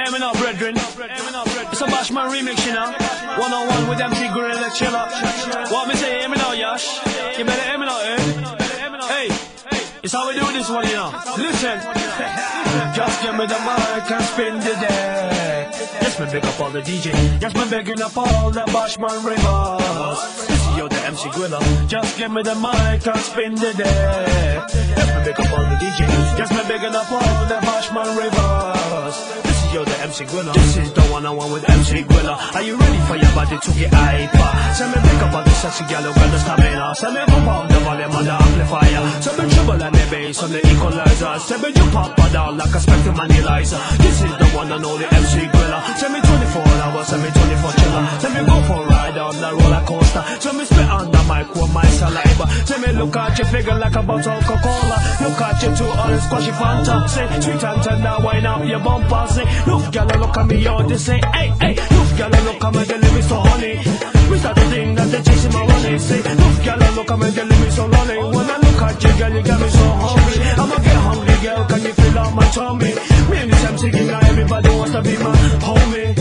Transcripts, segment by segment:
Eminem brethren. It's a Bashman remix, you know. 101 with MC Gorilla Chiller. What me say, Eminem, Yash? You better Eminem, eh? Hey, it's how we do this one, you know. Listen. Just give me the mic and spin the deck. Yes, me big up all the DJ. Yes, me begging up all the Bashman ravers. This is yo, the MC Gorilla. Just give me the mic and spin the deck. Yes, me big up all the DJ. Yes, me begging up all the Bashman ravers. This is yo, the MC Gorilla. This is the one-on-one with MC Gorilla. Are you ready for your body to get hyper? Send me big up all the sexy gal who got the stamina. Send me pump up the volume on the amplifier. Send me trouble and the bass on the equalizer. Send me jump up and down like a spectrum analyzer. This is the one and only MC Gorilla. Send me 24 hours, send me 24 chiller. Send me go for a ride on the roller coaster. Send me spit on the mic with my saliva. Send me look at your figure like a bottle of Coca-Cola. Look at your 2 orange squashy Fanta. Say sweet and tender, wine up your bumper. Say look gala, look at me, yo. They say hey, hey. Look gala, look at me, they leave me so honey. We start to think that they chasing my money. Say look gala, look at me, they leave me so lonely. When I look at you, girl, you got me so hungry. I'ma get hungry, girl, can you feel all my tummy? Me and this MC King, now everybody wants to be my homie.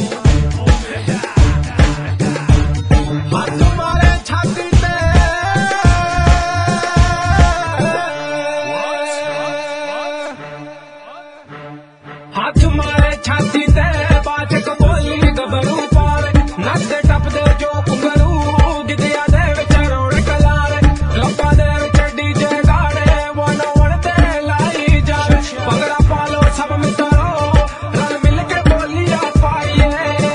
हाथ मारे छाती ते बात कबोली गबरू पारे नच दे टप दे जो कुंगरू गिदिया दे विचारों कलारे लपा दे चड्डी जे गाड़े वन वन ते लाई जावे पगड़ा पालो सब मित्रों रल मिल के बोलिया पाइए.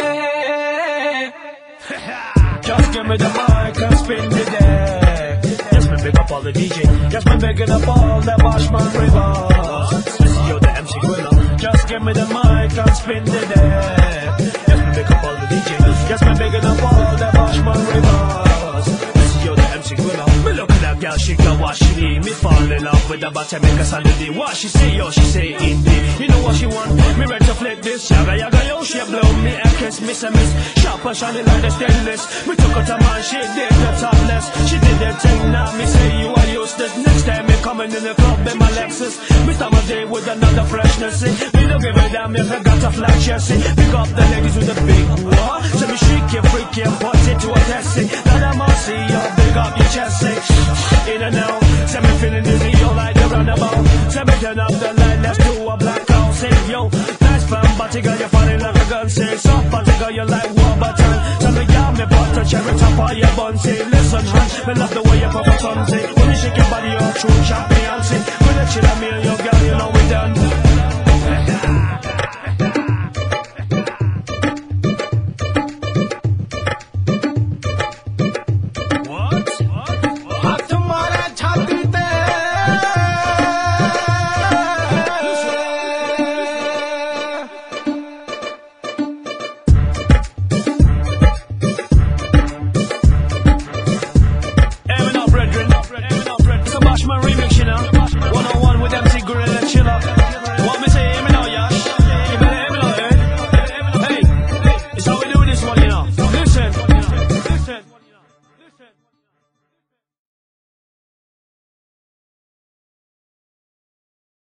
Just give me the mic and spin the deck. Yes, me big up all the DJ. Yes, me begging up all the Bashman ravers. This is yo, the MC Gorilla. Just give me the mic and spin the deck. Yes, me big up all the DJ. Yes, me begging up all the Bashman ravers. This is yo, the MC Gorilla. Me look at that girl, she got what she need. Me fall in love with the bottom, make a sanity. What she say, yo, she say indeed. You know what she want? Me ready to flip this. Yaga yaga yo, she blow me and kiss me and miss. Sharp and shiny like the stainless. We took her to man, she did the topless. She did that thing, now me say you are useless. Next time me coming in the club in my Lexus. Me start my day with another freshness. Me don't give a damn if I got a flat chassis. Pick up the ladies with the big wah. So me shake it, freak it, put it to a test. Now I'm on see you, big up your chest. In and out, send me feeling dizzy, yo, like the roundabout. Send me turn up the light, let's do a blackout. Say yo, nice fun, body girl, you're funny like a gun. Say soft body girl, you like war button. Tell me yeah, me butter cherry top of your bun. Say listen, hun, me love the way you pop a tongue. Say when you shake your body, you're true champion. Say when you chill at me and your girl, you know we done.